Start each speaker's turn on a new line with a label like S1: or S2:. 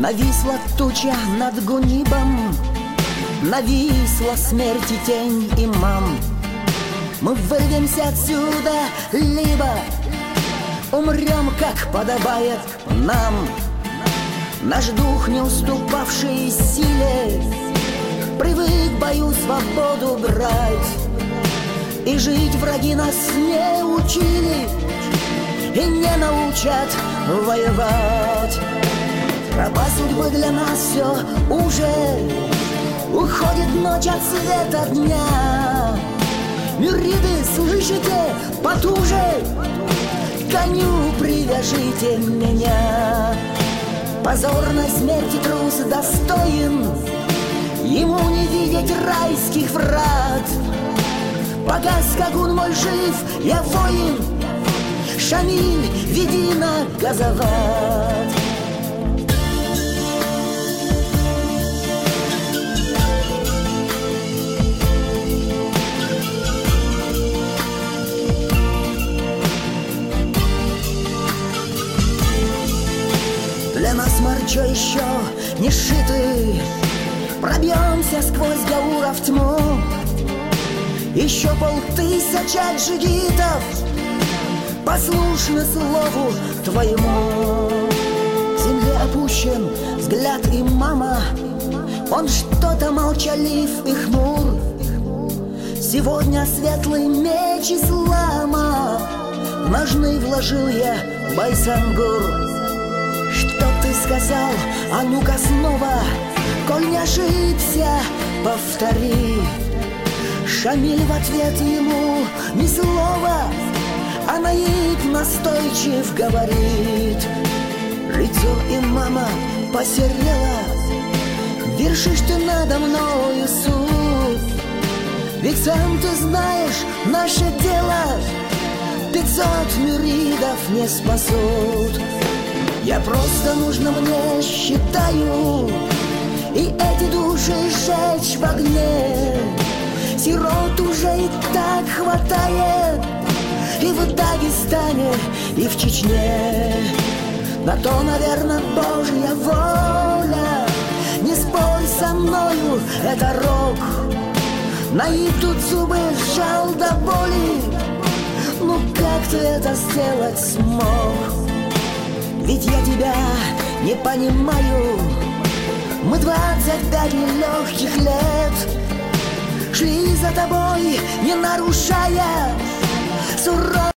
S1: Нависла туча над Гунибом, нависла смерти тень имам. Мы вырвемся отсюда, либо умрем, как подобает нам. Наш дух, не уступавший силе, привык в бою свободу брать. И жить враги нас не учили и не научат воевать. Тропа судьбы для нас все уже, уходит ночь от света дня. Мюриды, слышите, потуже к коню привяжите меня. Позорной смерти трус достоин, ему не видеть райских врат. Пока скакун мой жив, я воин, Шамиль, веди на Газават. Для нас морчо еще не сшиты, пробьемся сквозь Гауров тьму. Еще 5000 джигитов послушны слову твоему. В земле опущен взгляд имама, он что-то молчалив и хмур. Сегодня светлый меч ислама в ножны вложил я, Байсангур. Что ты сказал? А ну-ка снова, коль не ошибся, повтори. Шамиль в ответ ему ни слова, а Наиб настойчив говорит. Лицо имама посерело, вершишь ты надо мною суд. Ведь сам ты знаешь, наше дело 500 мюридов не спасут. Я просто нужно мне считаю, и эти души сжечь в огне. Сирот уже и так хватает, и в Дагестане, и в Чечне. На то, наверное, Божья воля. Не спорь со мною, это рок. Наиб тут зубы сжал до боли. Ну как ты это сделать смог? Ведь я тебя не понимаю. Мы 25 нелегких лет шли за тобой, не нарушая суровых